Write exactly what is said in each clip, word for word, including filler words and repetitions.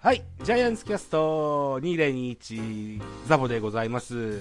はい、ジャイアンツキャストにせんにじゅういちザボでございます。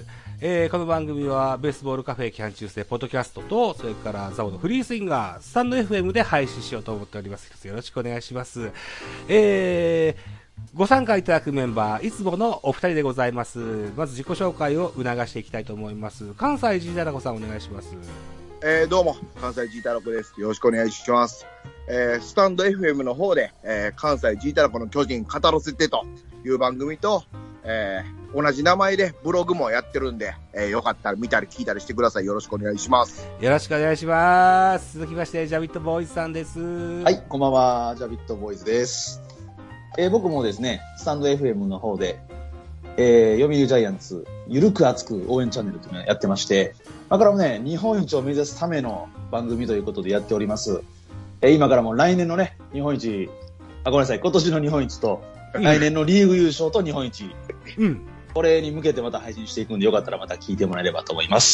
えー、この番組はベースボールカフェキャン中世ポッドキャストと、それからザボのフリースインガースタンド エフエム で配信しようと思っております。一つよろしくお願いします。えー、ご参加いただくメンバーいつものお二人でございます。まず自己紹介を促していきたいと思います。関西ジータラコさんお願いします。 えー、どうも関西ジータラコです。よろしくお願いします。えー、スタンド エフエム の方で、えー、関西ジータラコの巨人語らせてという番組と、えー、同じ名前でブログもやってるんで、えー、よかったら見たり聞いたりしてください。よろしくお願いします。 よろしくお願いします。続きましてジャビットボーイズさんです。 はい、こんばんは、ジャビットボーイズです。えー、僕もですねスタンド エフエム の方で、えー、読売ジャイアンツゆるく熱く応援チャンネルというのをやってまして、今からもね日本一を目指すための番組ということでやっております。えー、今からも来年のね日本一、あごめんなさい今年の日本一と来年のリーグ優勝と日本一、うん、これに向けてまた配信していくんで、よかったらまた聞いてもらえればと思います。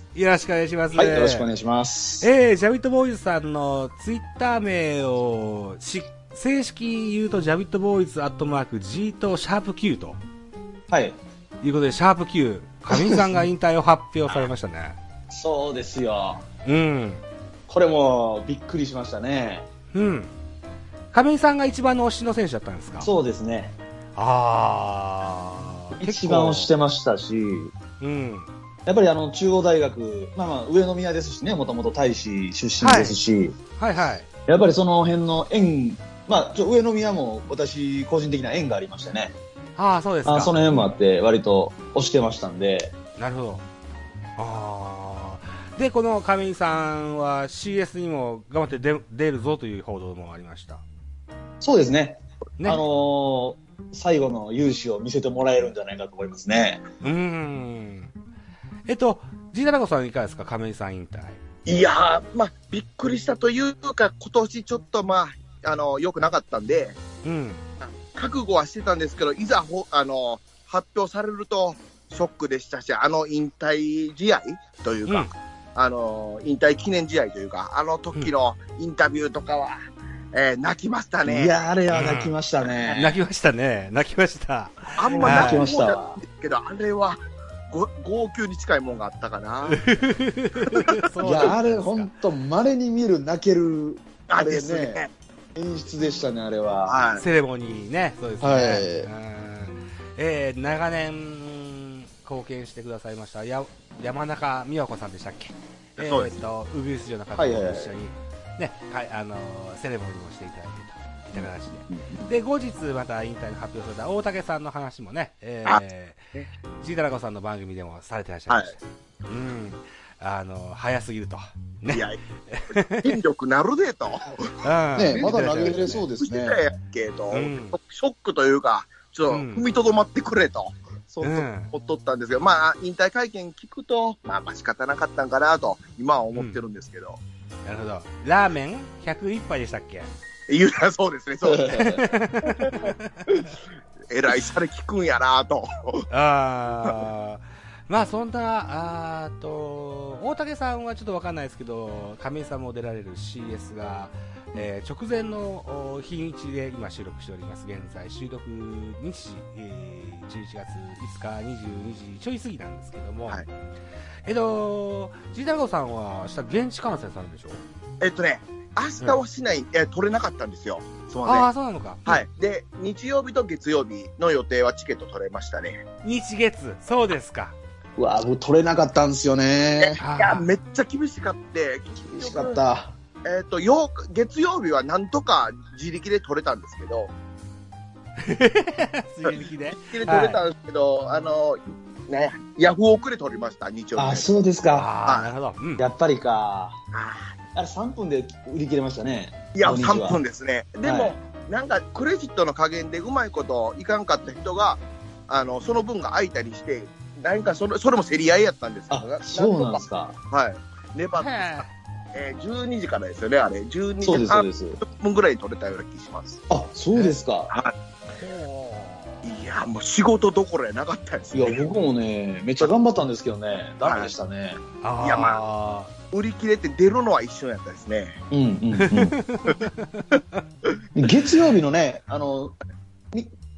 よろしくお願いします。 はい、よろしくお願いします。 えー、ジャビットボーイズさんのツイッター名をし正式言うとジャビットボーイズアットマーク G とシャープ Q とはいいうことで、シャープ Q 上井さんが引退を発表されましたね。 そうですよ。 うん。これもびっくりしましたね。 うん。上井さんが一番の推しの選手だったんですか？ そうですね。 ああ。 一番推してましたし、うん。やっぱりあの中央大学、まあまあ上宮ですしね、もともと大使出身ですし、 はい、はいはい。 やっぱりその辺の縁、まあちょ上宮も私個人的な縁がありましてね。 ああ、そうですか。 あその辺もあって割と推してましたんで。 なるほど。ああ。で、この上井さんは シーエス にも頑張って出、出るぞという報道もありました。 そうですね。ね、あのー、最後の勇姿を見せてもらえるんじゃないかと思いますね。 うーん。えっと、ジータラコさんいかがですか、亀井さん引退。 いやー、まあ、びっくりしたというか、今年ちょっとまあ、あの、良くなかったんで、うん。覚悟はしてたんですけど、いざほ、あの、発表されると、ショックでしたし、あの引退試合というか、うん、あの、引退記念試合というか、あの時のインタビューとかは、うん、えー、泣きましたね。 いや、あれは泣きましたね。 うん、泣きましたね。泣きました。 あんま泣きましたんですけど、あれは、ご号泣に近いもんがあったかな。 いや、あれ本当稀に見る泣けるあれですね。 演出でしたね、あれは。 はい、セレモニーね、そうですね。はい、えー、長年貢献してくださいましたや山中美和子さんでしたっけ？えー、っとウグイス嬢の方と一緒に、はいはいはい、ね、はい、あのー、セレモニーもしていただいてといった形で、で後日また引退の発表された大竹さんの話もね、えー、ジータラコさんの番組でもされてらっしゃいました。はい、うん。あの早すぎると、 ね、いや筋力なるでと、 ね、まだ投げれそうですね。 けど、うん、ショックというかちょっと踏みとどまってくれと、うん、そう思っとったんですけど、まあ引退会見聞くとまあまあ仕方なかったんかなと今は思ってるんですけど、 うん、なるほど。ラーメンひゃくいっぱいでしたっけ？ 言うたらそうですね、そうですね。えらいされ聞くんやなと。 ああ。まあそんなあと大竹さんはちょっと分かんないですけど、亀井さんも出られる シーエス が、えー、直前の日にちで今収録しております。現在収録日時、えー、じゅういちがついつかにじゅうにじちょい過ぎなんですけども、はい、えっとジータラコさんは明日現地観戦されるんでしょ？ えっとね明日はしない、うん、え取れなかったんですよ。 そうね、ああそうなのか。 はい。で日曜日と月曜日の予定はチケット取れましたね。 日月そうですか。 うわもう取れなかったんですよね。 いやめっちゃ厳しかって厳しかった。 えっとようか月曜日はなんとか自力で取れたんですけど自力で自力で取れたんですけど、はい、あのねヤフオクで取りました日曜日。 あそうですか。 あ、はい、なるほど、うん、 やっぱりか。ああれさんぷんで売り切れましたね。 いやさんぷんですね。でも、はい、なんかクレジットの加減でうまいこといかんかった人があのその分が空いたりしてなんかそれ、それも競り合いやったんですけど、 そうなんですか。 はい。粘って、えー、じゅうにじからですよね、あれ。じゅうにじはんじゅっぷんぐらいに取れたような気します。 あ、そうですか。 はい。いや、もう仕事どころやなかったですね。 いや、僕もね、めっちゃ頑張ったんですけどね、ダメでしたね。 はい、いや、まあ、売り切れて出るのは一緒やったですね。 うんうんうん。月曜日のね、あの、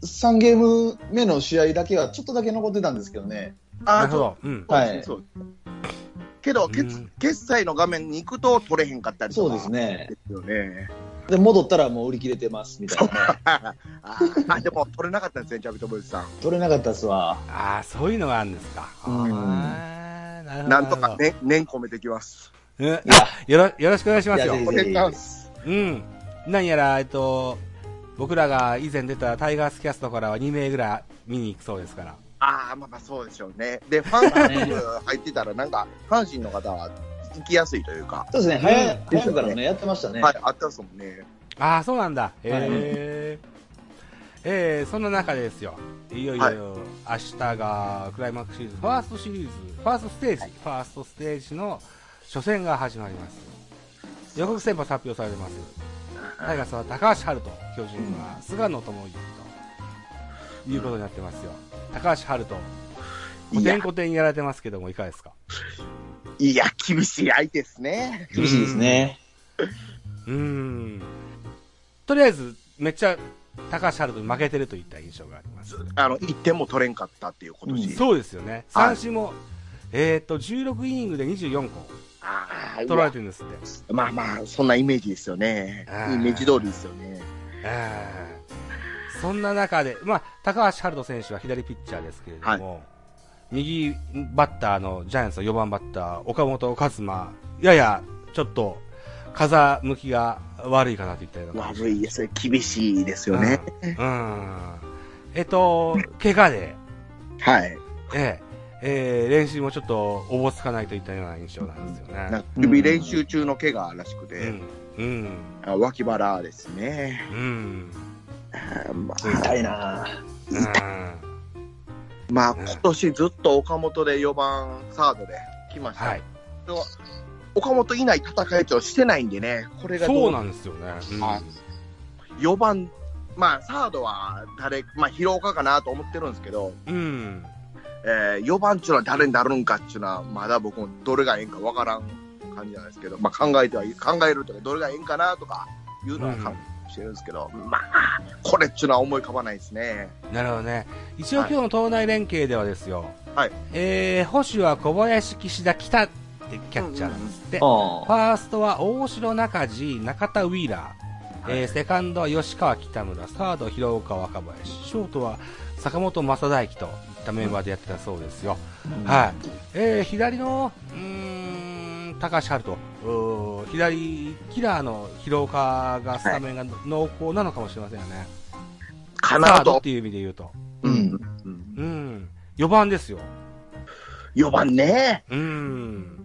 さんゲーム目の試合だけはちょっとだけ残ってたんですけどね。 ああ、なるほど。うん。 はい。 そうけど、決決済の画面に行くと取れへんかったりとか。 そうですね。 ですよね。 で、戻ったらもう売り切れてます、みたいな、ね。 あ、でも取れなかったんですね、ジャビットボーイズさん。 取れなかったっすわ。 ああ、そういうのがあるんですか。 うん。 なるほど。なんとかね、念込めてきます。 うん。いや、よろ、よろしくお願いしますよ。 お願いします。 うん。何やら、えっと、僕らが以前出たタイガースキャストからはにめいぐらい見に行くそうですから。 ああ、まあまあそうでしょうね。で、ファンクラブ入ってたら、なんか、阪神の方は行きやすいというか。 そうですね、早い、早くからね、やってましたね。 はい、あったっすもんね。 ああ、そうなんだ。へえ。えー、そんな中ですよ。いよいよ、明日がクライマックスシリーズ、ファーストシリーズ、ファーストステージ、ファーストステージの初戦が始まります。予告先発発表されてます。タイガースは高橋遥人、巨人は菅野智之ということになってますよ。高橋遥人、コテンコテンやられてますけども、いかがですか？ いや、厳しい相手ですね。 厳しいですね。 うーん。とりあえず、めっちゃ高橋遥人に負けてるといった印象があります。 あの、いってんも取れんかったっていう今年。 うん、そうですよね。三振も、はい、えっと、じゅうろくイニングでにじゅうよんこ。取られてるんですって。 まあまあ、そんなイメージですよね。イメージ通りですよね。 そんな中で、まあ、高橋遥人選手は左ピッチャーですけれども、はい、右バッターのジャイアンツのよばんバッター、岡本和真、ややちょっと風向きが悪いかなといったような。 悪いですね。厳しいですよね。 うん。うん、えっと、怪我で、 はい。 ええ。えー、練習もちょっとおぼつかないといったような印象なんですよね。 首練習中の怪我らしくて、 うんうん、 脇腹ですね。 うん、 まあ、痛いな痛い、うん、まあ今年ずっと岡本でよばんサードで来ました、はい、岡本いない戦いをしてないんでね、これがどうそうなんですよね、 うん、よばん、まあサードは誰、まあ広岡かなと思ってるんですけど、 うんえー、よばんっていうのは誰になるんかっていうのは、まだ僕もどれがええんかわからん感じなんですけど、まあ考えては、考えるとか、どれがええんかなとかいうのは考えしてるんですけど、うん、まあ、これっていうのは思い浮かばないですね。 なるほどね。一応今日の党内連携ではですよ、 はい。 えー、保守は小林、岸田、北ってキャッチャーなんですって。うんうんうん、ファーストは大城、中地、中田、ウィーラー、はい、えー、セカンドは吉川、北村、サード、広岡、若林、ショートは坂本、正大輝といったメンバーでやってたそうですよ。うん、はい。えー、左の、うーん、高橋遥人、左キラーの広岡がスタメンが濃厚なのかもしれませんよね。 かなと。サードっていう意味で言うと。 うん。 うん。よばんですよ。 よばんね。 うん。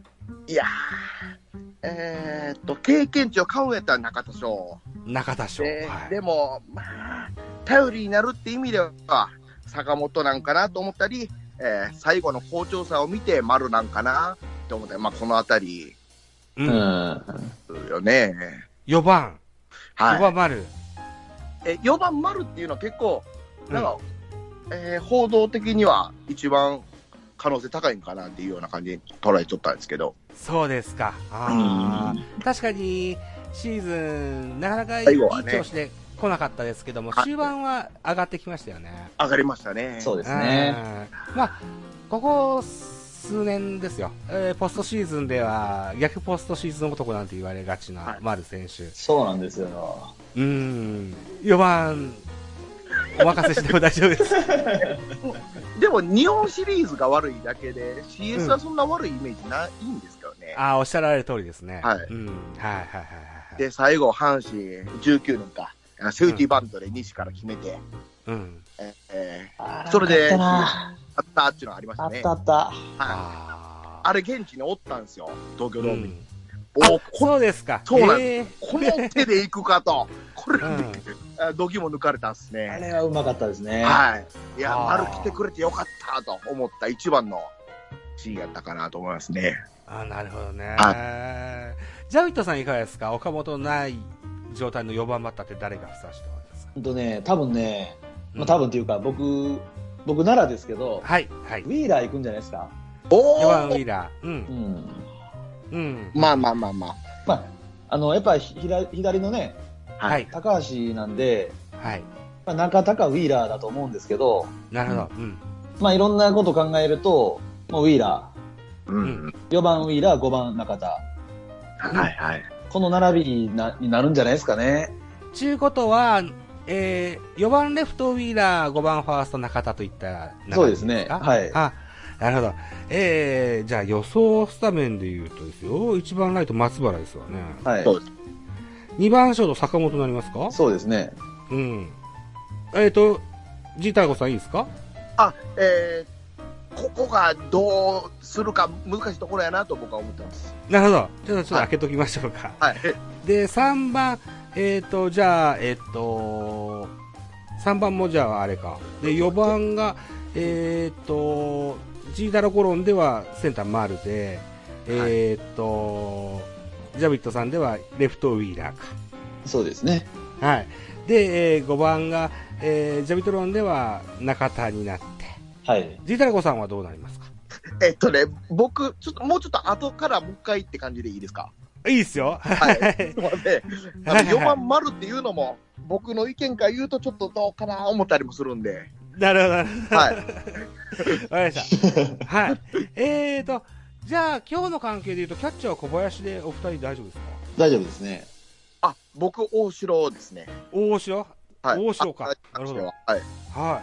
いやー、えー、っと、経験値を買うんやったら中田翔。 中田翔。 で、 はい、 でも、まあ、頼りになるって意味では、坂本なんかなと思ったり、えー、最後の好調さを見て丸なんかなって思ったり、まあ、このあたり。 うん。 よね。 よばん。 はい。 よばん丸。 え、よばん丸っていうのは結構、なんか、うん、えー、報道的には一番可能性高いんかなっていうような感じに捉えちゃったんですけど。 そうですか。ああ。確かに、シーズン、なかなかいい調子で来なかったですけども、終盤は上がってきましたよね。 上がりましたね。 そうですね。 まあ、ここ数年ですよ、えー、ポストシーズンでは逆ポストシーズン男なんて言われがちな丸選手、はい、 そうなんですよ。 うーん、よばんお任せしても大丈夫ですでも日本シリーズが悪いだけで シーエス はそんな悪いイメージないんですけどね、 うん、ああおっしゃられる通りですね。 はい、 うん、はいはいはいはい。 で最後阪神じゅうきゅうねんかセーフティーバントで西から決めて、うん、ええー、それであったっていうのがありましたね。 あったあった、 はい、あ, あれ現地におったんですよ、東京ドームに、 うん、おそうですか。 そうなんです、この手で行くかとこれで、うん、度肝抜かれたんですね。 あれはうまかったですね。 はい。いや、丸来てくれてよかったと思った一番のシーンやったかなと思いますね。 あ、なるほどね。はい、ジャビットさんいかがですか。岡本ない状態のよばんバッターって誰がふさわしいと思いますか。 ほんとね、多分ね、まあ、多分っていうか、うん、僕僕ならですけど、 はいはい、 ウィーラー行くんじゃないですか。 おー、 よばんウィーラー、うんうん、うん、まあまあまあまあ、 まあ、あのやっぱり左、左のね、 はい、 高橋なんで、 はい、 まあ、中田かウィーラーだと思うんですけど。 なるほど。うん。 まあ、いろんなこと考えると、もうウィーラー。うん。 よばんウィーラー、ごばん中田。 はいはい。 この並びに な, になるんじゃないですかね。 ちゅうことは、えー、よばんレフトウィーラー、ごばんファースト中田といった流れですか？ そうですね。はい。 あ、なるほど。えー、じゃあ予想スタメンで言うとですよ、いちばんライト松原ですわね。 はい。 にばんショート坂本になりますか？ そうですね。 うん。えっ、ー、と、ジーターゴさんいいですか？ あ、えー、ここがどうするか難しいところやなと僕は思ってます。 なるほど。ちょっと、ちょっと開けときましょうか。 はい。 で、さんばん、えっ、ー、と、じゃあ、えっ、ー、と、さんばんもじゃああれか。で、よばんが、えっ、ー、と、ジーダロコロンではセンター丸で、えっ、ー、と、はい、ジャビットさんではレフトウィーラーか。 そうですね。 はい。で、えー、ごばんが、えー、ジャビトロンでは中田になって、 はい。 ジータロコさんはどうなりますか？ えっとね、僕、ちょっと、もうちょっと後からもう一回って感じでいいですか？ いいっすよ。 はい。で、あのよばん丸っていうのも、僕の意見から言うとちょっとどうかな思ったりもするんで。 なるほど。はい。わかりました。はい。えーと、じゃあ今日の関係で言うと、キャッチャーは小林でお二人大丈夫ですか？ 大丈夫ですね。 あ、僕、大城ですね。 大城？ はい。 大城か。 なるほど。はい。 はい。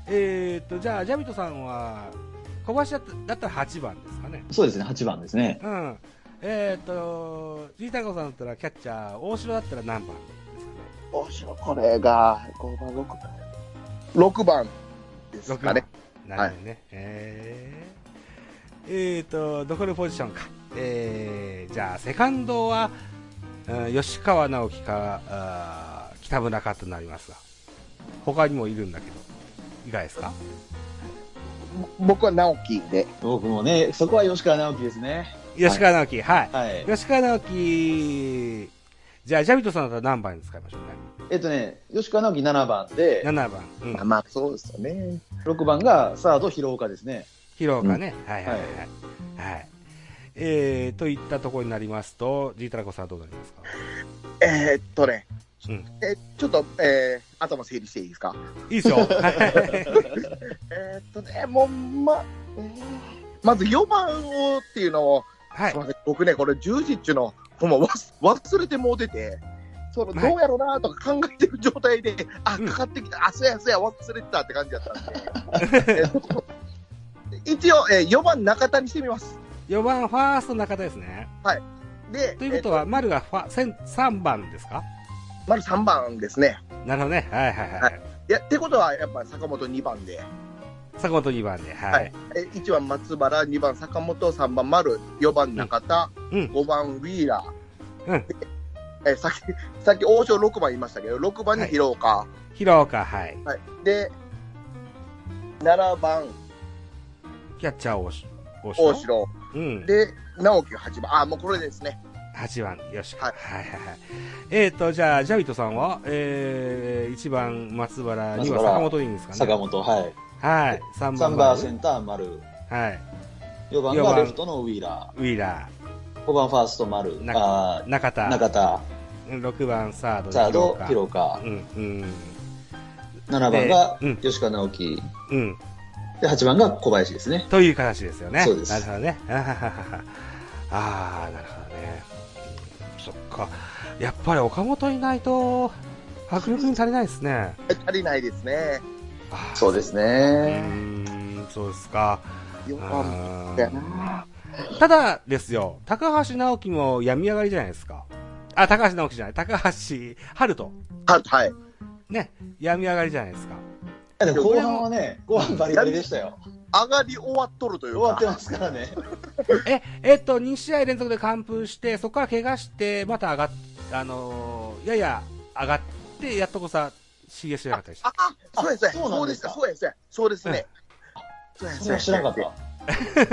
えーと、じゃあ、ジャビトさんは、小林だっただったらはちばんですかね。 そうですね、はちばんですね。 うん。えーと、ジータコさんだったらキャッチャー、大城だったら何番ですかね。 大城、これがごばん、ろくばん。ろくばんですかね。 なるほどね。はい、えー、えーと、どこのポジションか。えー、じゃあ、セカンドは、うん、吉川直樹か、あ北村かとなりますが、他にもいるんだけど、いかがですか？ 僕は直樹で。 僕もね、そこは吉川直樹ですね。 吉川直樹、はい。 はい。 吉川直樹、じゃあ、ジャビトさんだったら何番に使いましょうね。 えっとね、吉川直樹ななばんで、 ななばん。 うん、まあ、そうですよね。 ろくばんがサード、広岡ですね。 広岡ね。うん、はいはいはい。はい。はい、えー、といったところになりますと、ジータラコさんはどうなりますか？ えー、っとね、 うん、 えちょっと、えー、頭整理していいですか？ いいですよ。 えっとね、もう、ま、えー、まずよばんをっていうのを、はい、すみません、僕ね、これじゅうじっていうのをもう忘れてもうてて、そのどうやろうなとか考えてる状態で、はい、あ、かかってきた、うん、あ、そうやそうや、忘れてたって感じだったんで、一応、えー、よばん中田にしてみます。 よばんファースト中田ですね。 はい。で、 ということは、えー、丸がファさんばんですか？ 丸さんばんですね。 なるほどね。はいはいはい。はい、 いや、ってことは、やっぱ坂本にばんで。 坂本にばんで、はい。はい、 えいちばん松原、にばん坂本、さんばん丸、よばん中田、うん、ごばんウィーラー。うん、えさっき、さっき王将ろくばん言いましたけど、ろくばんに広岡。はい、 広岡、はい。 はい、で、ななばん。 キャッチャー大城。 大城。 うん。 で、直樹はちばん。あ、もうこれですね。 はちばん、よし。 はい。 はいはいはい。えっ、ー、と、じゃあ、ジャビットさんは、えー、いちばん松原、にばん坂本でいいんですかね。 坂本、はい。 はい。さんばん。 さんばんセンター丸。 はい。 よばんがレフトのウィーラー。 ウィーラー。ごばんファースト丸。 あ中田。 中田。 ろくばんサード。 サード、広岡。 うん、うん。 ななばんが吉川直樹。 うん。 で、はちばんが小林ですね。 という形ですよね。 そうです。 なるほどね。ああ、なるほどね。そっか。やっぱり岡本いないと、迫力に足りないですね。 足りないですね。 そうですね。うーん、そうですか。 よかったな。 ただですよ、高橋直樹も病み上がりじゃないですか。あ、高橋直樹じゃない、高橋春人。 はい。 ね、病み上がりじゃないですか。 でも後半はね、後半バリバリでしたよ。 上がり終わっとるというか。 終わってますからね。 え、えっと、に試合連続で完封して、そこから怪我して、また上がっ、あのー、やや上がって、やっとこさ、シーエス しなかったでした。 あ、あ、そうですね。そうですか。そうですね。そうですね。 それは知らなかった。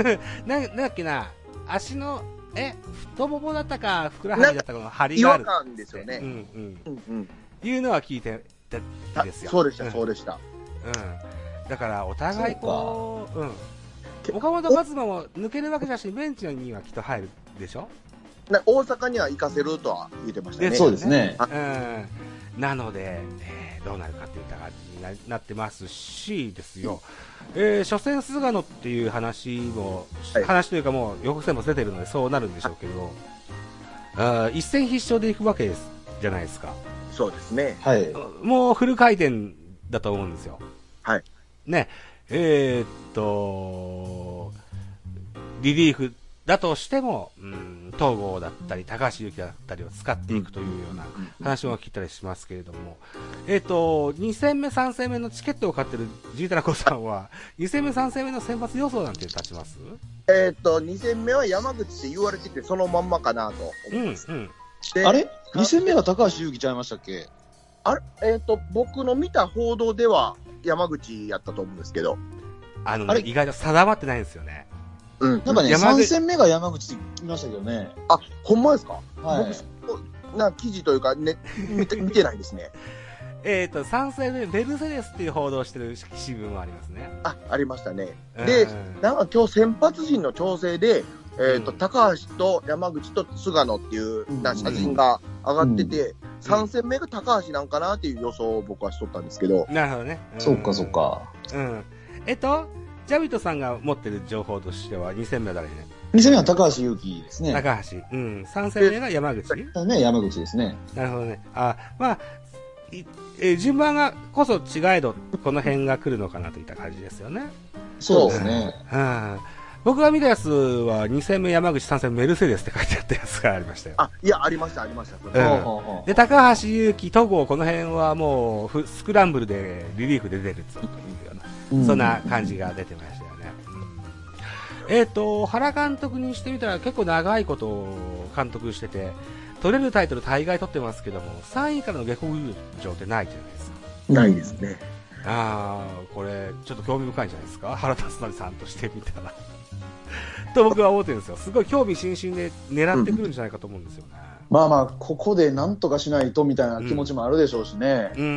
な、なんだっけな、足の、え、太ももだったか、ふくらはぎだったかの張りがある。 違和感ですよね。 うんうん。 うんうん。 いうのは聞いてたんですよ。 そうでした、そうでした。 うん。だから、お互いこう、うん。岡本和真も抜けるわけじゃし、ベンチにはきっと入るでしょ？ 大阪には行かせるとは言ってましたね。 そうですね。 うん。 なので、えー、どうなるかっていった感じに な, なってますしですよ、えー、初戦菅野っていう話も、はい、話というかもう予告戦も出てるのでそうなるんでしょうけど、あ一戦必勝でいくわけですじゃないですか。 そうですね。 はい。 もうフル回転だと思うんですよ。 はい。 ね、えー、っと、リリーフだとしても、うん、東郷だったり、高橋優希だったりを使っていくというような話も聞いたりしますけれども、えー、っと、に戦目、さん戦目のチケットを買ってるジータラコさんは、に戦目、さん戦目の先発予想なんて立ちます？ えー、っと、に戦目は山口って言われてて、そのまんまかなと思います。うんうん、 であれ ?に 戦目は高橋優希ちゃいましたっけ？ あれえー、っと、僕の見た報道では山口やったと思うんですけど。 あの、ね、あれ意外と定まってないんですよね。 うん。なんかね、さん戦目が山口って言いましたけどね。 あ、ほんまですか？ はい。 僕、な、記事というか、ね、見て、見てないですね。 えっと、さん戦目、ベルセデスっていう報道してる新聞もありますね。 あ、ありましたね。で、なんか今日先発陣の調整で、えっと、うん、高橋と山口と菅野っていう、うん、写真が上がってて、うん、さん戦目が高橋なんかなっていう予想を僕はしとったんですけど。 なるほどね。 うん、そっかそっか。 うん。えっと、ジャビットさんが持ってる情報としてはに戦目は誰ね？ に戦目は高橋優希ですね。 高橋。うん。さん戦目が山口？ ね、山口ですね。 なるほどね。あ、まあ、え順番がこそ違えど、この辺が来るのかなといった感じですよね。 そうですね。 うん。僕が見たやつはに戦目山口、さん戦目メルセデスって書いてあったやつがありましたよ。 あ、いや、ありました、ありました。うん、 で、高橋優希、戸郷、この辺はもうスクランブルでリリーフで出てるというような、うん、そんな感じが出てましたよね。うん、えっ、ー、と、原監督にしてみたら結構長いこと監督してて、取れるタイトル大概取ってますけども、さんいからの下克上ってないじゃないですか。 ないですね。 ああ、これ、ちょっと興味深いんじゃないですか、原辰徳さんとしてみたら。と僕は思ってるんですよ。すごい興味津々で狙ってくるんじゃないかと思うんですよね。 うん、まあまあ、ここでなんとかしないとみたいな気持ちもあるでしょうしね。 うん。うん、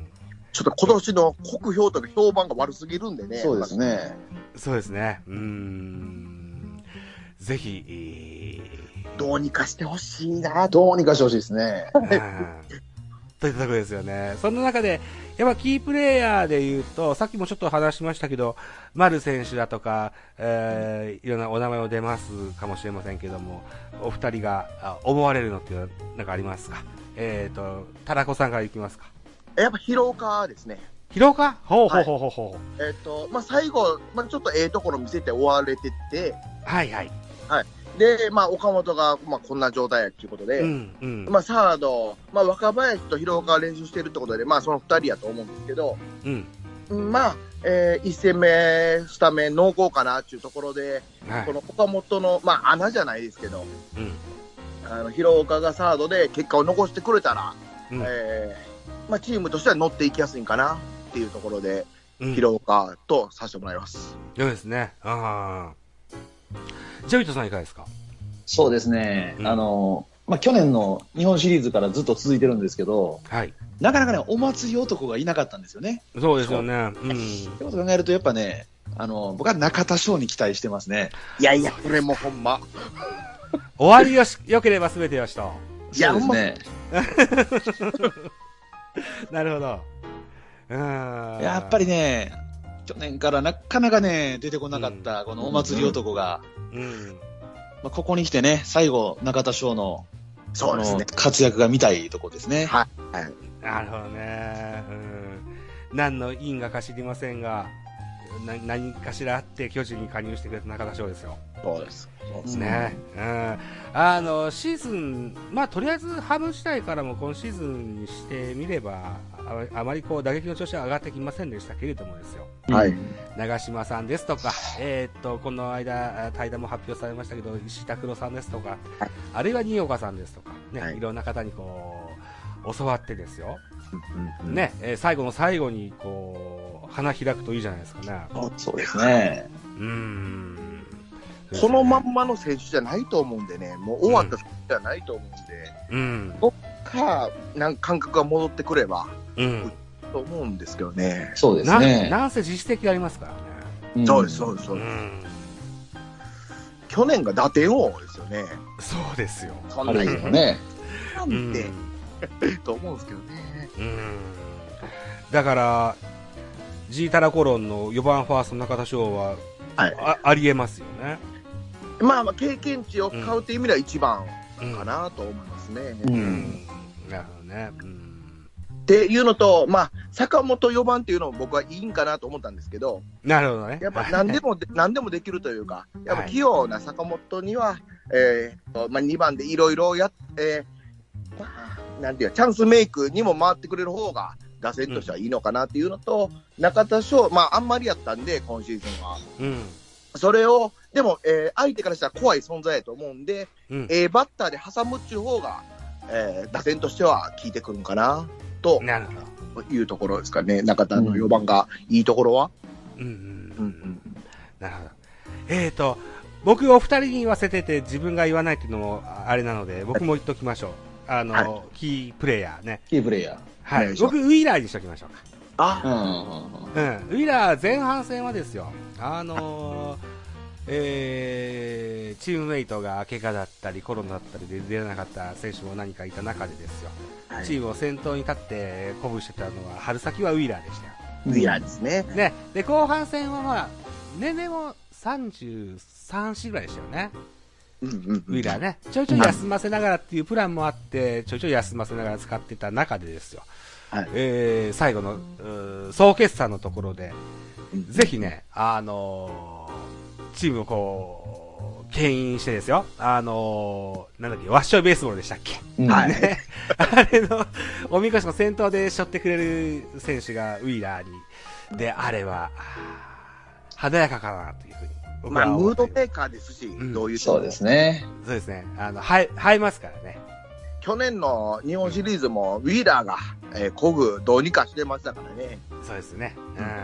ちょっと今年の国評とか評判が悪すぎるんでね。 そうですね。 そうですね。うーん。ぜひ、えー、どうにかしてほしいな。 どうにかしてほしいですね。 といったところですよね。その中で、やっぱキープレイヤーで言うと、さっきもちょっと話しましたけど、丸選手だとか、えー、いろんなお名前を出ますかもしれませんけども、お二人が思われるのっていうのは何かありますか？えっ、ー、と、タラコさんからいきますか？ やっぱ広岡ですね。 広岡？ほうほうほうほうほう。はい、えっ、ー、と、まあ、最後、まあ、ちょっとええところ見せて終われてて、 はいはい。 はい。で、まあ、岡本が、まあ、こんな状態やっていうことで、うんうん、まあ、サード、まあ、若林と広岡が練習してるってことで、まあ、その二人やと思うんですけど、うん、まあ、えー、一戦目、スタメン濃厚かなっていうところで、はい、この岡本の、まあ、穴じゃないですけど、うん、あの、広岡がサードで結果を残してくれたら、うん、えー、まあ、チームとしては乗っていきやすいんかなっていうところで、うん、広岡とさせてもらいます。 そうですね。ああ。ジャビットさんいかがですか？ そうですね、うん、あのまあ、去年の日本シリーズからずっと続いてるんですけど、はい、なかなかねお祭り男がいなかったんですよね。 そうですよね。うん。 ってことを考えるとやっぱね、あの僕は中田翔に期待してますね。 いやいや、これもほんま終わりよし良ければ全てよしと。 いや、そうですね。 なるほど。 うん。やっぱりね、去年からなかなかね出てこなかったこのお祭り男が、うんうん、まあ、ここに来てね最後中田翔のそうですね活躍が見たいところですね。 はい、はい、 なるほどね。うん、何の因果か知りませんがな何かしらあって巨人に加入してくれた中田翔ですよ。 そうです。 そうですね。うん、あのシーズン、まあとりあえずハム自体からも今シーズンにしてみれば あ, あまりこう打撃の調子は上がってきませんでしたけれどもですよ。 はい。 長嶋さんですとか、えー、っとこの間対談も発表されましたけど石田黒さんですとか、はい、あるいは新岡さんですとかね、はい、いろんな方にこう教わってですよ。うんうん、ね、えー、最後の最後にこう花開くといいじゃないですかね。 そうですね。 うーん。 このまんまの選手じゃないと思うんでね、もう終わった選手じゃないと思うんで、うん、どっかなんか感覚が戻ってくれば、うん、と思うんですけどね。 そうですね。 な, なんせ実績がありますからね。 うん、そうです、そうです、そうです、うん。去年が打点王ですよね。 そうですよ。 そんなにね。なんで、うん、と思うんですけどね。 うん。だから、G タラコロンのよばんファースト中田翔は、はい、あ, ありえますよね。 まあまあ、経験値を買うという意味では一番かなと思いますね。うん。うん、 なるほどね。うん。 っていうのと、まあ、坂本よばんっていうのも僕はいいんかなと思ったんですけど、 なるほどね。 やっぱ何でも、何でもできるというか、やっぱ器用な坂本には、はい、えー、まあ、にばんでいろいろやって、まあ、なんていうか、チャンスメイクにも回ってくれる方が、打線としてはいいのかなっていうのと、うん、中田翔、まあ、あんまりやったんで、今シーズンは。うん、それを、でも、えー、相手からしたら怖い存在やと思うんで、うん、えー、バッターで挟むっていう方が、えー、打線としては効いてくるんかな、というところですかね。中田のよばんがいいところは。うんうんうんうん。 なるほど。えーと、僕お二人に言わせてて自分が言わないっていうのもあれなので、僕も言っときましょう。あの、はい、キープレイヤーね。 キープレイヤー。 はい。僕、ウィーラーにしときましょうか。 あうん。うん。ウィーラー前半戦はですよ。あのー、えー、チームメイトが怪我だったりコロナだったりで出れなかった選手も何かいた中でですよ。はい、チームを先頭に立って鼓舞してたのは、春先はウィーラーでしたよ。 ウィーラーですね。 ね。で、後半戦はまあ、年齢もさんじゅうさん、よんぐらいでしたよね。 うんうんうん、 ウィーラーね。ちょいちょい休ませながらっていうプランもあって、ちょいちょい休ませながら使ってた中でですよ。はい、えー、最後の、総決算のところで、うん、ぜひね、あのー、チームをこう、牽引してですよ。あのー、なんだっけ、ワッショイベースボールでしたっけ、うん、はい。ね、あれの、おみこしの先頭で背負ってくれる選手がウィーラーに、であれば、華やかかなというふうに。 まあ、ムードメーカーですし、うん、どういうそうですね。 そうですね。あの、はい、映えますからね。 去年の日本シリーズも、ウィーラーが、えー、こぐ、どうにかしてましたからね。 そうですね。うん。はい。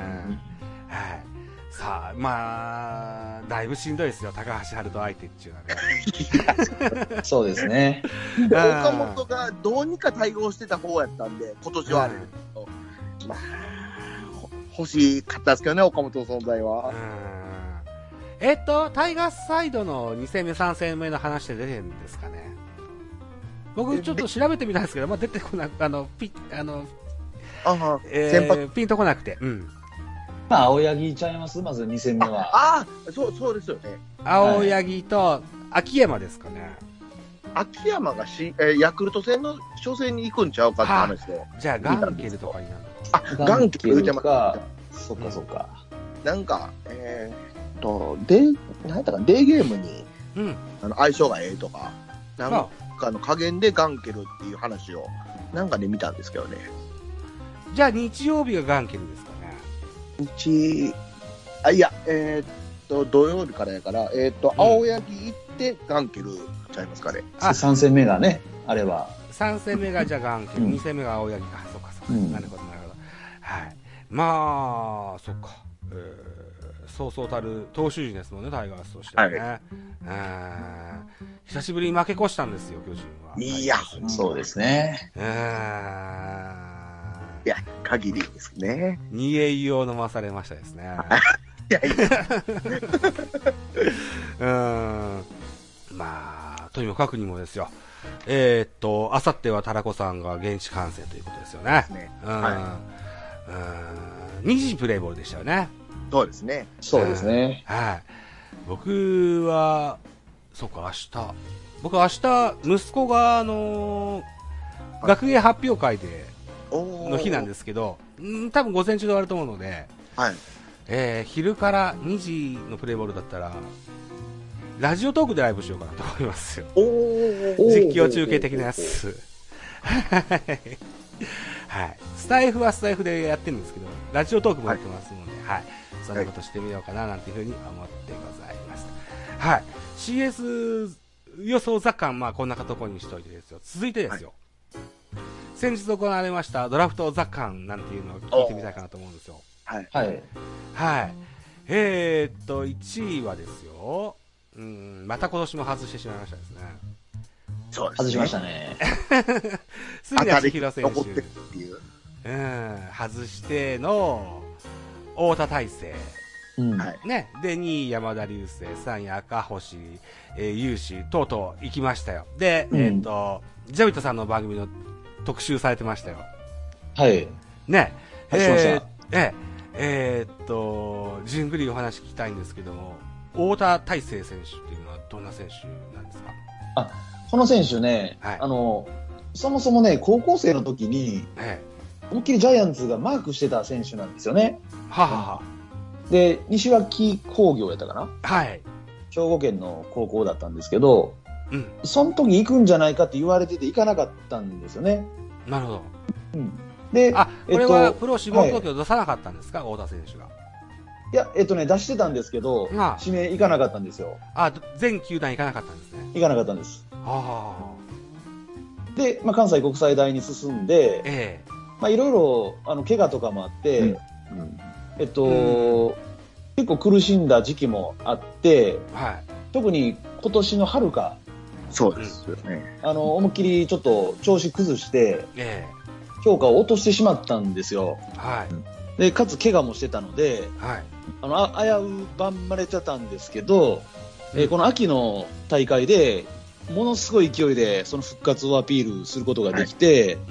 さあ、まあ、だいぶしんどいですよ。高橋遥人相手っていうのはね。 そうですね。 岡本がどうにか対応してた方やったんで、今年はあれですけど、まあ、欲しかったですけどね、岡本の存在は。うんえっと、タイガースサイドのに戦目、さん戦目の話で出てるんですかね。僕ちょっと調べてみたんですけど、まあ、出てこなく、あの、ピあの、 あえー、先発ピンとこなくて。うん。 まあ、青柳ちゃいますまずに戦目は。 ああ、そう、そうですよね。 青柳と秋山ですかね。 秋山がし、えー、ヤクルト戦の初戦に行くんちゃうかって話で。 じゃあ、ガンケルとかになるのか。あ、ガンケル言うてます。そっかそっか。 なんか、えー、と、デー、なんだかデーゲームに、うん、あの相性がええとか、なんかの加減でガンケルっていう話を、なんかで見たんですけどね。 じゃあ日曜日がガンケルですかね。 日、あ、いや、えー、っと、土曜日からやから、えー、っと、うん、青柳行ってガンケルちゃいますかね。 あ、さん戦目がね、あれは。 さん戦目がじゃあガンケル、うん、に戦目が青柳か。そうかそうか、うん。なるほどなるほど。はい。まあ、そっか。えーそうそうたる投手陣ですもんね、タイガースとしてはね。はい、久しぶりに負け越したんですよ、巨人は。 いや、 そうですね。 いや、限りですね。 に栄養飲まされましたですね。 いやいや。 うん。まあ、とにもかくにもですよ。えー、っと、あさってはタラコさんが現地観戦ということですよね。ねうん、はい、うん。にじプレイボールでしたよね。 そうですね。 そうですね。 はい。僕は、そうか、明日。僕は明日、息子が、あのー、学芸発表会で、の日なんですけど、ん多分午前中で終わると思うので、 はい。 えー、昼からにじのプレイボールだったら、ラジオトークでライブしようかなと思いますよ。 お実況中継的なやつ。はい。スタイフはスタイフでやってるんですけど、ラジオトークもやってますので、はい。はいそんなことしてみようかななんていうふうに思ってございます。はい。シーエス 予想雑感、まあこんなところにしといてですよ。続いてですよ。はい、先日行われましたドラフト雑感なんていうのを聞いてみたいかなと思うんですよ。 はい。 はい。 はい。えー、っと、いちいはですよ。うん、また今年も外してしまいましたですね。 そうですね。 外しましたね。 杉谷千尋選手。うん、外しての、太田大成、うんね、でにい山田流星、さんい赤星、えー、有志とうとう行きましたよ。で、うん、えっ、ー、とジャビットさんの番組の特集されてましたよ。 はい。 ね。 えー、 えー、えー、っと、じゅんぐりお話聞きたいんですけども、太田大成選手っていうのはどんな選手なんですか？ あ、この選手ね、はい、あの、そもそもね、高校生の時に、ええ、思いっきりジャイアンツがマークしてた選手なんですよね。 ははは。 で、西脇工業やったかな？ はい。 兵庫県の高校だったんですけど、 うん。 その時行くんじゃないかって言われてて行かなかったんですよね。 なるほど。 うん。で、 あ、これはプロ志望届を出さなかったんですか、はい、太田選手が。 いや、えっとね、出してたんですけど、ああ指名行かなかったんですよ。 あ、全球団行かなかったんですね。 行かなかったんです。 はあ。で、まあ、関西国際大に進んで、 ええ、 まあ、いろいろ、あの、怪我とかもあって、うんうん、えっと、うん、結構苦しんだ時期もあって、 はい、 特に今年の春か、 そうですよね。 あの、思いっきりちょっと調子崩して、 ええ、 評価を落としてしまったんですよ。 はい。 で、かつ怪我もしてたので、 はい。 あの、あ危うばんまれてたんですけど、うん、えー、この秋の大会で、ものすごい勢いでその復活をアピールすることができて、はい、うん、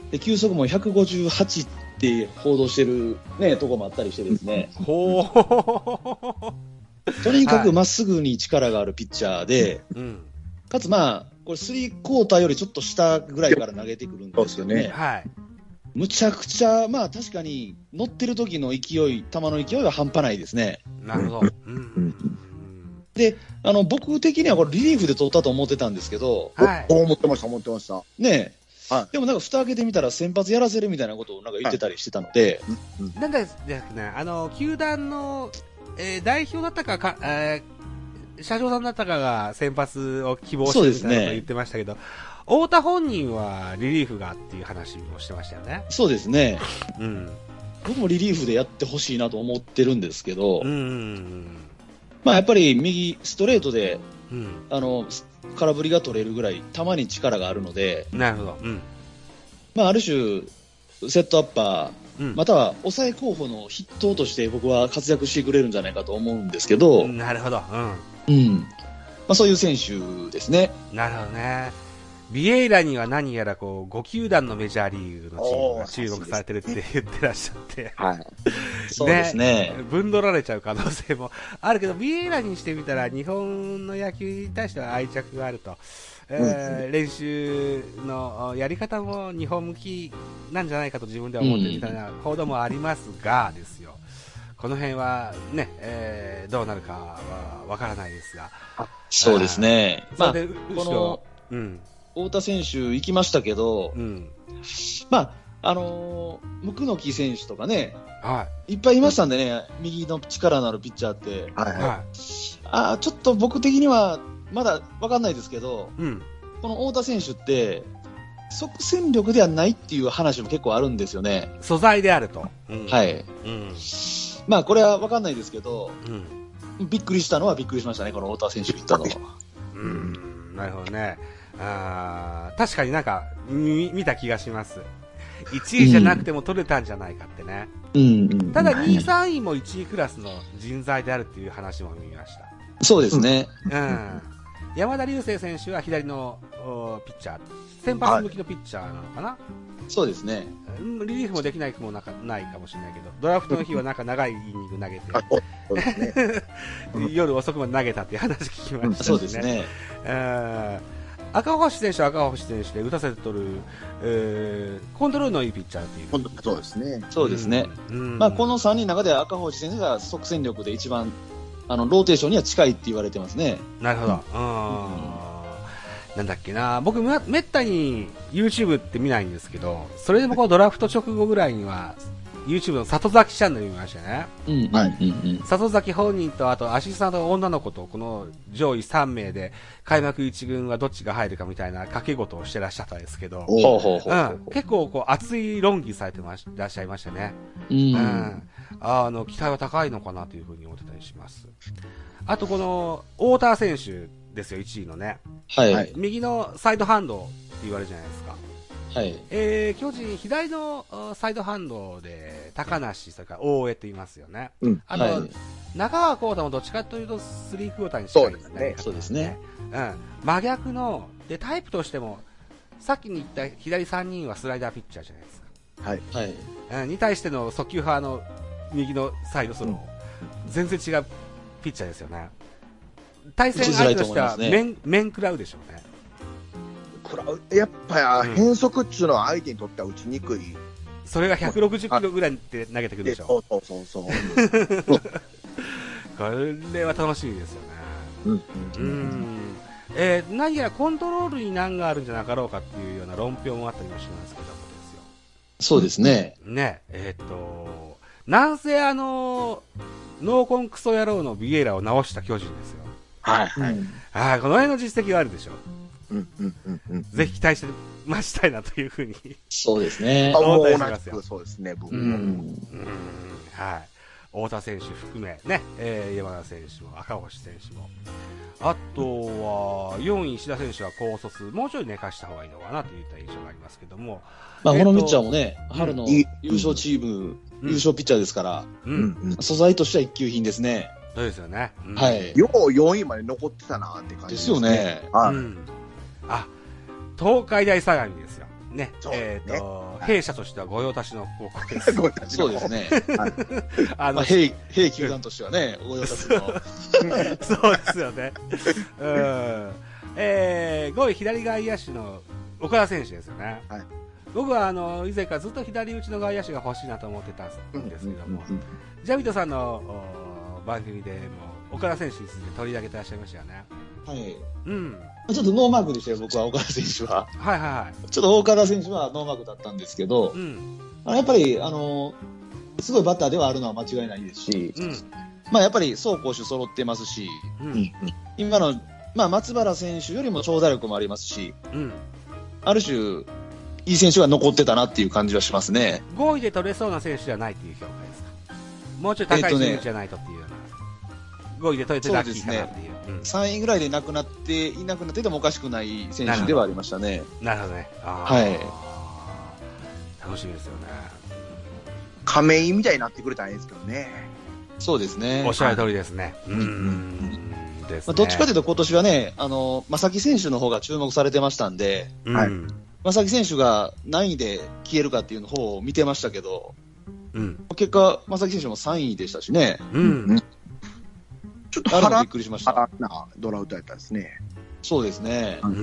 で、球速もひゃくごじゅうはちって報道してるね、とこもあったりしてですね。 ほー。とにかくまっすぐに力があるピッチャーで、はい、うん、かつまあ、これスリークォーターよりちょっと下ぐらいから投げてくるんですよね。 はい。 むちゃくちゃ、まあ確かに乗ってる時の勢い、球の勢いは半端ないですね。 なるほど。うん、 で、あの、僕的にはこれリリーフで取ったと思ってたんですけど、 はい。思ってました、思ってました。 ねえ。はい。でもなんか蓋開けてみたら先発やらせるみたいなことをなんか言ってたりしてたので。 はい、なんだですね、あの、球団の、えー、代表だったかか、えー、社長さんだったかが先発を希望してるみたいなことを言ってましたけど、太田本人はリリーフがっていう話をしてましたよね。 そうですね。 うん。 僕もリリーフでやってほしいなと思ってるんですけど、 うんうんうん、 まあやっぱり右ストレートで、 うん、 あの空振りが取れるぐらい球に力があるので、 なるほど。うん、 まあある種セットアッパー、うん、または抑え候補の筆頭として僕は活躍してくれるんじゃないかと思うんですけど、 なるほど。 うん。うん。まあそういう選手ですね。 なるほどね。ビエイラには何やらこうご球団のメジャーリーグのチームが注目されてるって言ってらっしゃって、 はい、そうですね。 ぶんどられちゃう可能性もあるけど、ビエイラにしてみたら日本の野球に対しては愛着があると、えーうん、練習のやり方も日本向きなんじゃないかと自分では思ってるみたいな報道もありますがですよ。この辺はね、えー、どうなるかはわからないですが、 そうですね。 まあ、この、うん。 太田選手行きましたけど、 うん、 まあ、あのー、椋木選手とかね、 はい、 いっぱいいましたんでね、右の力のあるピッチャーって。 はいはい、 あちょっと僕的にはまだ分かんないですけど、 うん、 この太田選手って即戦力ではないっていう話も結構あるんですよね。 素材であると。 うん、はい、 うん。 まあこれは分かんないですけど、 うん、 びっくりしたのはびっくりしましたね、この太田選手行ったのは。 うん、なるほどね。あ確かになんか見た気がします。いちいじゃなくても取れたんじゃないかってね、 うんうんうん、 ただにい、さんいもいちいクラスの人材であるっていう話も見ました。 そうですね、 うん、山田流星選手は左のピッチャー、先発向きのピッチャーなのかな、はい、 そうですね。 リリーフもできないかもなかないかもしれないけど、ドラフトの日はなんか長いイニング投げて、ね、夜遅くまで投げたっていう話聞きましたしね。 そうですね。 うん赤星選手は赤星選手で打たせて取る、えー、コントロールのいいピッチャーっていう。 そうですね。 そうですね。 うん、 まあ、このさんにんの中で赤星選手が即戦力で一番あのローテーションには近いって言われてますね。 なるほど。うん、なんだっけな、僕めったに YouTube って見ないんですけど、それでもこのドラフト直後ぐらいには YouTube の里崎チャンネル見ましたね。 うんはいうんうん、 里崎本人とあとアシスタントの女の子とこの上位さんめいで開幕いち軍はどっちが入るかみたいな掛け事をしてらっしゃったんですけど、 ほうほうほうほう、 うん、結構こう熱い論議されてましらっしゃいましたね。 うん、うん、 あの期待は高いのかなというふうに思ってたりします。あとこの太田選手ですよ、いちいのね、 はい、 右のサイドハンドって言われるじゃないですか。 はい、 えー、巨人左のサイドハンドで高梨、それから大江と言いますよね。 うん、 あと、はい、中川幸太もどっちかというとスリークォーターに近いですね。 そうですね。 うん、真逆のでタイプとしてもさっきに言った左さんにんはスライダーピッチャーじゃないですか。 はい。 はい。に対しての速球派の右のサイドスロー、うん、全然違うピッチャーですよね。対戦相手としては面、面食らうでしょうね。 食らう。やっぱ、うん、変則っちゅうのは相手にとっては打ちにくい。 それがひゃくろくじゅっキロぐらいで投げてくるでしょ。 そうそうそうそう。 これは楽しみですよね。 うん。 うん。えー、何やらコントロールに難があるんじゃなかろうかっていうような論評もあったりもしますけどもですよ。 そうですね。 ね、えー、っと、なんせあの、ノーコンクソ野郎のビエイラを直した巨人ですよ。 はいはい。 ああ、この辺の実績はあるでしょ。 うんうんうんうん。 ぜひ期待して待ちたいなというふうに。 そうですね。 思ったりしますよ。 そうですね、僕も。うん。うん。はい。太田選手含め、ね、えー、山田選手も、赤星選手も。あとは、よんい石田選手は高卒、もうちょい寝かした方がいいのかなといった印象がありますけども。 まあ、このピッチャーもね、春の優勝チーム、優勝ピッチャーですから、うん。素材としては一級品ですね。 そうですよね。 はい。 ようよんいまで残ってたなって感じですよね。 はい。 あ、東海大相模ですよ。ね。えっと、弊社としては御用達の高校です。 そうですね。あの、弊、弊球団としてはね、御用達の。 そうですよね。うん。えー、ごい左外野手の岡田選手ですよね。はい。僕はあの、以前からずっと左打ちの外野手が欲しいなと思ってたんですけども、ジャビットさんの番組でも岡田選手について取り上げてらっしゃいましたよね。 はい。 うん。 ちょっとノーマークでしたよ、僕は岡田選手は。 はいはいはい。 ちょっと岡田選手はノーマークだったんですけど、うん、やっぱり、あの、すごいバッターではあるのは間違いないですし、うん、まあやっぱり走攻守揃ってますし、うん、今の、まあ松原選手よりも長打力もありますし、うん、ある種、いい選手が残ってたなっていう感じはしますね。 ごいで取れそうな選手じゃないっていう評価ですか。もうちょい高い選手じゃないとっていうような。ごいで取れてラッキーかなっていう。 うん、さんいぐらいでなくなっていなくなっててもおかしくない選手ではありましたね。 なるほどね。 はい。 楽しみですよね。 亀井みたいになってくれたらいいですけどね。 そうですね。 おっしゃる通りですね。うん。うんですね。まあ、どっちかというと今年はね、あの、正木選手の方が注目されてましたんで、うん、はい。正木選手が何位で消えるかっていうの方を見てましたけど、うん。結果、正木選手もさんいでしたしね。うん。うんちょっと腹びっくりしました。なドラウトやったんですね。 そうですね。うん。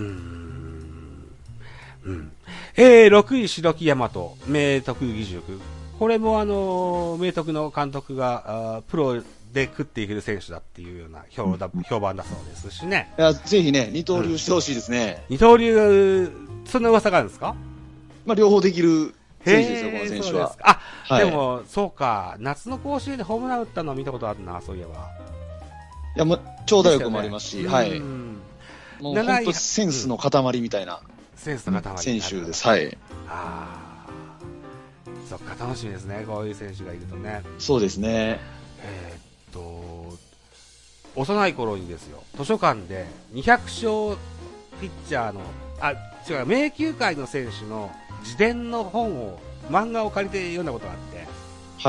うん。えー、ろくい白木大和、明徳義塾。これもあのー、明徳の監督が、あプロで食っていける選手だっていうような評だ、うん、評判だそうですしね。 いや、ぜひね、二刀流してほしいですね、 うん。二刀流、そんな噂があるんですか？ まあ、両方できる選手ですよ、この選手は。 あ、はい、でも、そうか、夏の甲子園でホームラン打ったのを見たことあるな、そういえば。 いや、もう、長打力もありますし、はい。もう、本当センスの塊みたいな。 センスの塊。 選手です。はい。 ああ。そっか、楽しみですね。こういう選手がいるとね。 そうですね。 えー、っと、幼い頃にですよ、図書館でにひゃく勝ピッチャーの、あ、違う、名球会の選手の自伝の本を、漫画を借りて読んだことがあって、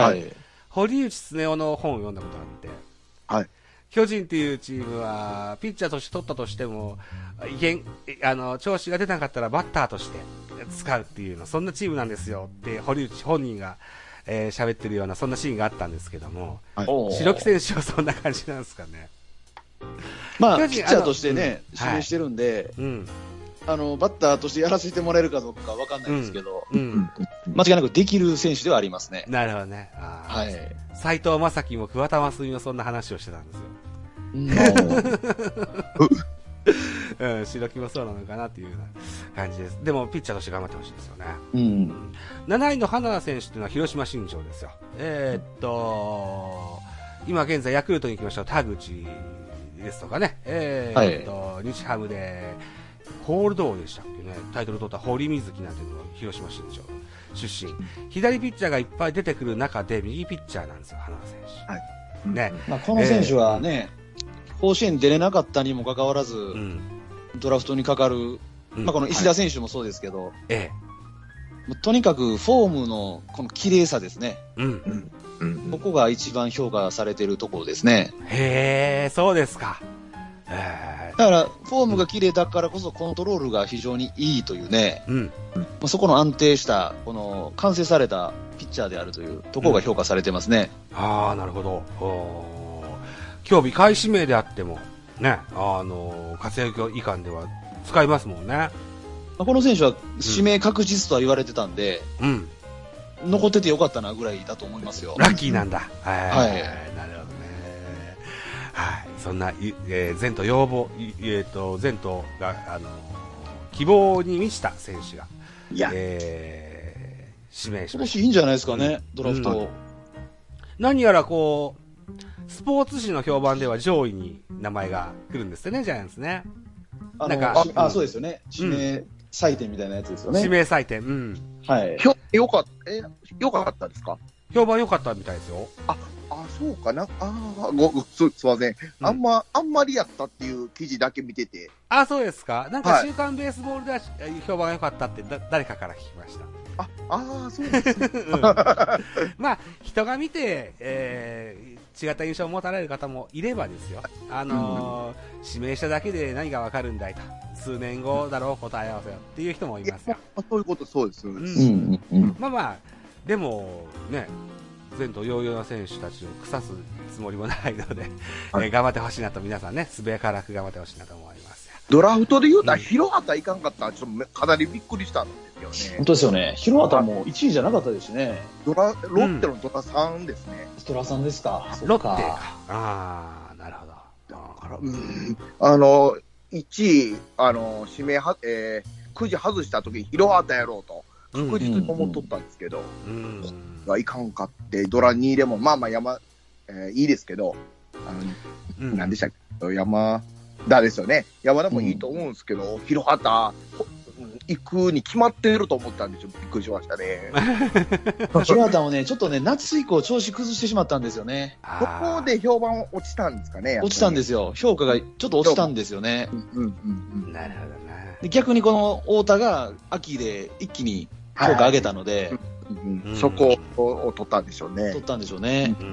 はい。 堀内恒夫の本を読んだことがあって、 はい。 巨人っていうチームは、ピッチャーとして取ったとしても、いけん、あの、調子が出なかったらバッターとして使うっていうの、そんなチームなんですよって、堀内本人が、えー、喋ってるような、そんなシーンがあったんですけども、はい、白木選手はそんな感じなんですかね。 まあ、ピッチャーとしてね、うん、指名してるんで、はい、うん、あの、バッターとしてやらせてもらえるかどうかわかんないですけど、うんうん、間違いなくできる選手ではありますね。 なるほどね。あ、 はい。 斉藤正樹も桑田真澄のそんな話をしてたんですよ。うん、白木もそうなのかなっていうような感じです。でもピッチャーとして頑張ってほしいですよね。うん、なないの花田選手というのは広島新庄ですよ。えー、っと今現在ヤクルトに行きました田口ですとかね、えー、っと、はい、日ハムでホールド王でしたっけね、タイトル取った堀水木なんていうのが広島新庄出身、左ピッチャーがいっぱい出てくる中で右ピッチャーなんですよ、花田選手。はい、ね、 まあ、この選手はね、えー、甲子園出れなかったにもかかわらず、うん、ドラフトにかかる、うん、まあ、この石田選手もそうですけど、はい、ええ、とにかくフォームのこの綺麗さですね、うんうん、ここが一番評価されているところですね。 へえ、そうですか。えだから、フォームが綺麗だからこそコントロールが非常にいいというね、うん、まあ、そこの安定した、この完成されたピッチャーであるというところが評価されてますね。 うん、ああ、なるほど。競技下位指名であっても、ね、あの、活躍以下では使いますもんね。 この選手は指名確実とは言われてたんで、うん、残っててよかったなぐらいだと思いますよ。 ラッキーなんだ。はい。 はい、 なるほどね。はい。そんな、えー、前途要望、えっ、ー、と、前途が、あの、希望に満ちた選手が、 いや、 えー、指名しました。 今年いいんじゃないですかね、ドラフト、うん。 何やらこう、スポーツ紙の評判では上位に名前が来るんですよね、ジャイアンツね。 あなんか、あ、あ、そうですよね。指名採点みたいなやつですよね。 指名採点、うん。 はい。よかった、え、よかったですか？ 評判良かったみたいですよ。 あ、あ、そうかな。あご、す、すいません。うん、あんま、あんまりやったっていう記事だけ見てて。 あ、そうですか。なんか週刊ベースボールでは評判良かったってだ誰かから聞きました。 あ、ああ、そうですね。うん、 まあ、人が見て、えー、違った印象を持たれる方もいればですよ。あのーうん、指名しただけで何がわかるんだいと。数年後だろう、答え合わせよっていう人もいますよ。 そういうこと、そうです。うんうんうん、まあまあ、でも、ね、前途洋々な選手たちを腐すつもりもないので、はい、えー、頑張ってほしいなと、皆さんね、すべからく頑張ってほしいなと思いますよ。 ドラフトで言うたら、広畑いかんかったら、ちょっとかなりびっくりしたんですよね。 本当ですよね。広畑もいちいじゃなかったですね。 ドラ、ロッテのドラさんですね。 うん、ドラさんですか。 ロッテか。ああ、なるほど。 だから、うん、あの、いちい、あの、指名は、えー、くじ外した時に広畑やろうと、確実に思っとったんですけど、うん、がいかんかって、ドラにでも、まあまあ山、えー、いいですけど、あの、うん、なんでしたっけ、山田ですよね。山田もいいと思うんですけど、うん、広畑、行くに決まってると思ったんで、ちょっとびっくりしましたね。 広畑もね、ちょっとね、夏以降調子崩してしまったんですよね。 ここで評判落ちたんですかね。 落ちたんですよ。評価がちょっと落ちたんですよね。 うんうんうん、なるほどな。 で逆にこの太田が秋で一気に評価上げたので、 はい、うんうん、そこを取ったんでしょうね。 取ったんでしょうね。うんうん、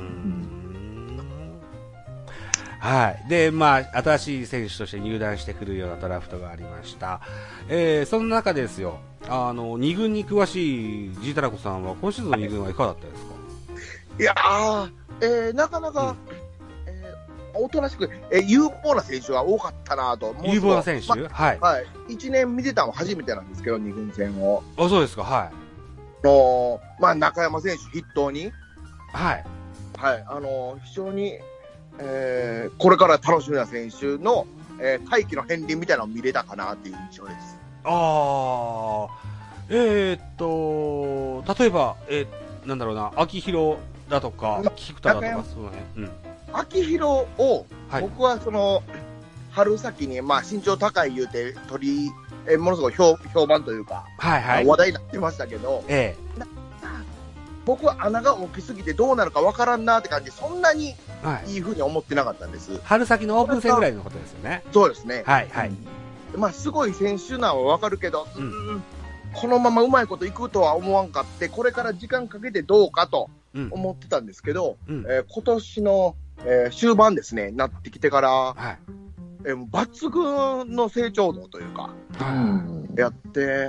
はい。で、まあ、新しい選手として入団してくるようなドラフトがありました。えー、その中ですよ、あの、に軍に詳しいジータラコさんは、今シーズンのに軍はいかがだったですか？ いやー、えー、なかなか、うん、えー、おとなしく、えー、有望な選手が多かったなと。 有望な選手、ま、はい。 はい。いちねん見てたのは初めてなんですけど、に軍戦を。 あ、そうですか、はい。 の、まあ、中山選手筆頭に。 はい。 はい。あの、非常に、えー、これから楽しみな選手の、えー、大気の片鱗みたいなのを見れたかなっていう印象です。 ああ、えー、っと、例えば、えー、なんだろうな、秋広だとか、菊田だとか、そうね。うん。 秋広を、はい、僕はその、春先に、まあ、身長高い言うて、取り、えー、ものすごい評評判というか、 はいはい、 話題になってましたけど、ええ、僕は穴が大きすぎてどうなるかわからんなって感じで、そんなにいいふうに思ってなかったんです。 春先のオープン戦ぐらいのことですよね。 そうですね。 はいはい。 うん、まあ、すごい選手なのはわかるけど、うん、このままうまいこといくとは思わんかって、これから時間かけてどうかと思ってたんですけど、うん、えー、今年の、えー、終盤ですね、なってきてから、はい、えー、抜群の成長度というか、はい、やって、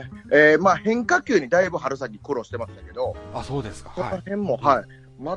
えー、まあ変化球にだいぶ春先苦労してましたけど、 あ、そうですか。 この辺も、はい、はい、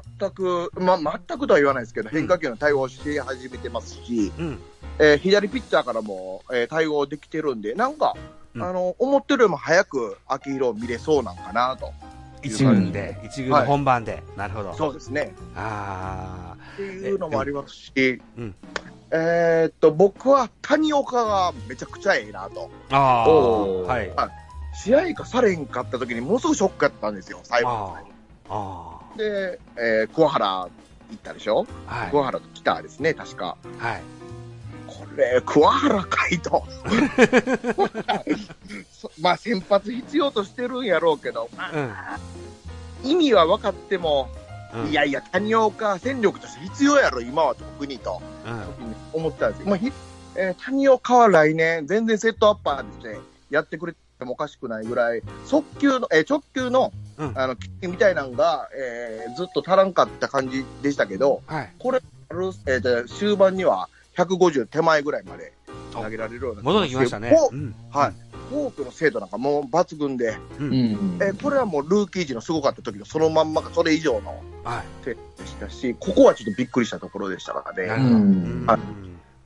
全く、まあ、全くとは言わないですけど、変化球の対応して始めてますし、うん、えー、左ピッチャーからも、えー、対応できてるんで、なんか、うん、あの、思ってるよりも早く秋広を見れそうなんかなと。 一軍で、一軍の本番で、はい、なるほど。 そうですね。 ああ。っていうのもありますし、うん、えー、っと、僕は谷岡がめちゃくちゃええなと。 ああ。はい。 試合化されんかった時にものすごくショックやったんですよ、最後の最後。ああ。で、えー、桑原行ったでしょ、はい、桑原と来たですね、確か。はい。これ、桑原かいと。まあ、先発必要としてるんやろうけど、まあ、うん、意味は分かっても、うん、いやいや、谷岡戦力として必要やろ、今は特にと、うん、思ってたんですよ。まあえー、谷岡は来年、全然セットアッパーとしてやってくれてもおかしくないぐらい、速球の、えー、直球の、うん、あの、キックみたいなのが、えー、ずっと足らんかった感じでしたけど、はい、これ、えー、終盤にはひゃくごじゅう手前ぐらいまで投げられるような。 戻ってきましたね。 うん、はい。フォークの精度なんかもう抜群で、うん、えこれはもうルーキー時のすごかった時のそのまんまかそれ以上の精度でしたし、はい、ここはちょっとびっくりしたところでしたからね。うん、はい、